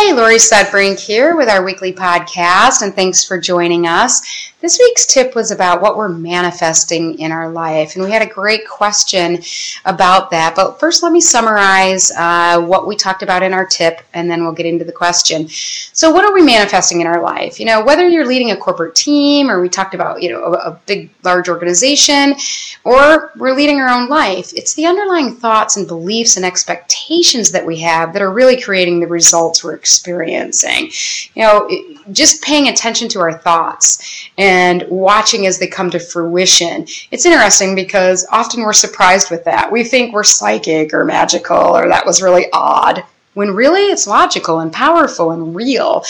Hi, Lori Sudbrink here with our weekly podcast, and thanks for joining us. This week's tip was about what we're manifesting in our life, and we had a great question about that. But first, let me summarize what we talked about in our tip, and then we'll get into the question. So what are we manifesting in our life? You know, whether you're leading a corporate team, or we talked about, a big, large organization, or we're leading our own life, it's the underlying thoughts and beliefs and expectations that we have that are really creating the results we're experiencing. Just paying attention to our thoughts and watching as they come to fruition. It's interesting because often we're surprised with that. We think we're psychic or magical or that was really odd, when really it's logical and powerful and real.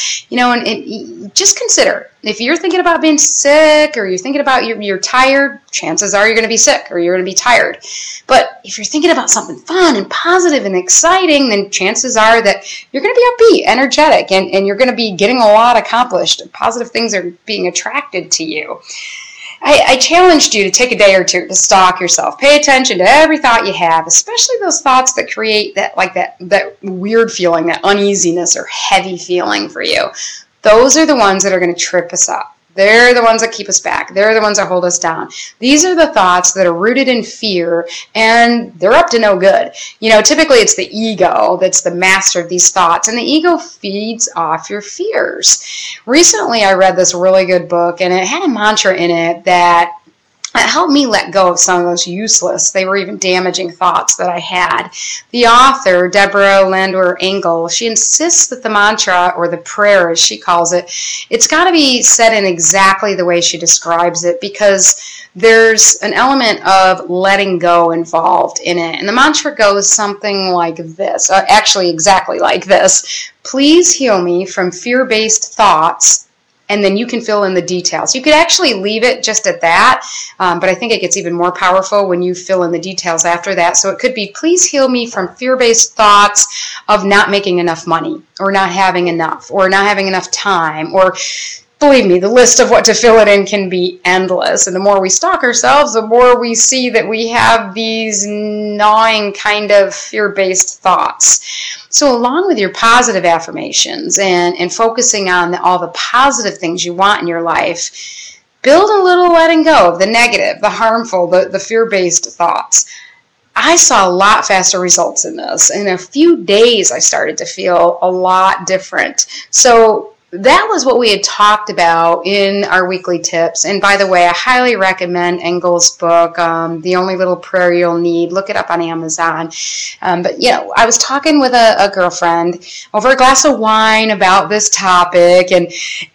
And just consider, if you're thinking about being sick or you're thinking about you're tired, chances are you're going to be sick or you're going to be tired. But if you're thinking about something fun and positive and exciting, then chances are that you're going to be upbeat, energetic, and you're going to be getting a lot accomplished. Positive things are being attracted to you. I challenged you to take a day or two to stalk yourself. Pay attention to every thought you have, especially those thoughts that create that weird feeling, that uneasiness or heavy feeling for you. Those are the ones that are going to trip us up. They're the ones that keep us back. They're the ones that hold us down. These are the thoughts that are rooted in fear, and they're up to no good. Typically it's the ego that's the master of these thoughts, and the ego feeds off your fears. Recently I read this really good book, and it had a mantra in it that helped me let go of some of those useless, they were even damaging thoughts that I had. The author, Deborah Landwehr Engel, she insists that the mantra, or the prayer as she calls it, it's got to be said in exactly the way she describes it, because there's an element of letting go involved in it. And the mantra goes something like this, actually exactly like this: please heal me from fear-based thoughts. And then you can fill in the details. You could actually leave it just at that, but I think it gets even more powerful when you fill in the details after that. So it could be, please heal me from fear-based thoughts of not making enough money, or not having enough, or not having enough time, or believe me, the list of what to fill it in can be endless. And the more we stalk ourselves, the more we see that we have these gnawing kind of fear-based thoughts. So along with your positive affirmations and focusing on all the positive things you want in your life, build a little letting go of the negative, the harmful, the fear-based thoughts. I saw a lot faster results in this. In a few days, I started to feel a lot different. So that was what we had talked about in our weekly tips. And by the way, I highly recommend Engel's book, The Only Little Prayer You'll Need. Look it up on Amazon. But I was talking with a girlfriend over a glass of wine about this topic, and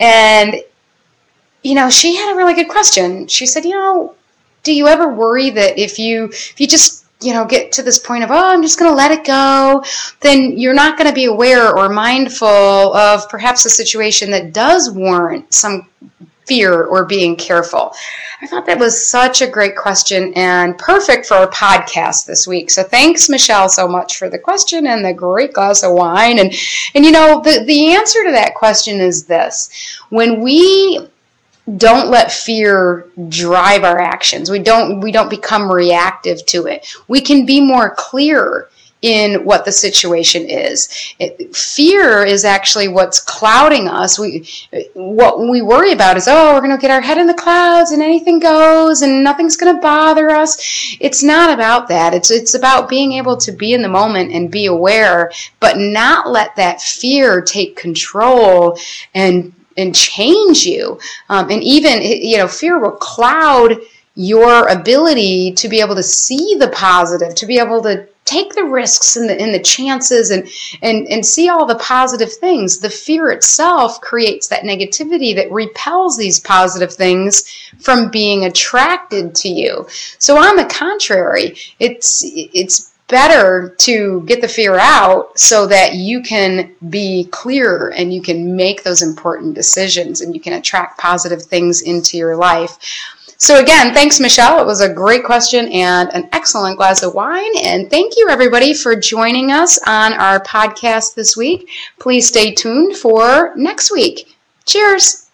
she had a really good question. She said, do you ever worry that if you just get to this point of, I'm just going to let it go, then you're not going to be aware or mindful of perhaps a situation that does warrant some fear or being careful? I thought that was such a great question and perfect for our podcast this week. So thanks, Michelle, so much for the question and the great glass of wine. And the answer to that question is this: when we don't let fear drive our actions, we don't become reactive to it, we can be more clear in what the situation is. Fear is actually what's clouding us. What we worry about is, we're going to get our head in the clouds and anything goes and nothing's going to bother us. It's not about that. It's about being able to be in the moment and be aware, but not let that fear take control and change you. And even, fear will cloud your ability to be able to see the positive, to be able to take the risks and the chances and see all the positive things. The fear itself creates that negativity that repels these positive things from being attracted to you. So on the contrary, it's better to get the fear out so that you can be clear and you can make those important decisions and you can attract positive things into your life. So again, thanks, Michelle. It was a great question and an excellent glass of wine. And thank you, everybody, for joining us on our podcast this week. Please stay tuned for next week. Cheers.